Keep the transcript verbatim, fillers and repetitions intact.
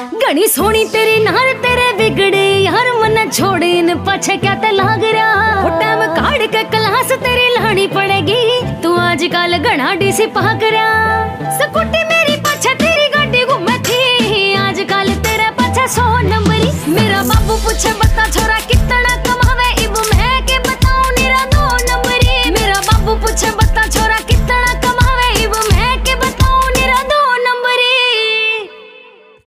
घनी सोनी तेरी नार तेरे बिगड़े यार मन छोड़े इन पछे क्या ते लाग रहा टाइम काट के क्लास तेरी लानी पड़ेगी तू आजकल घना डीसी पाक रहा।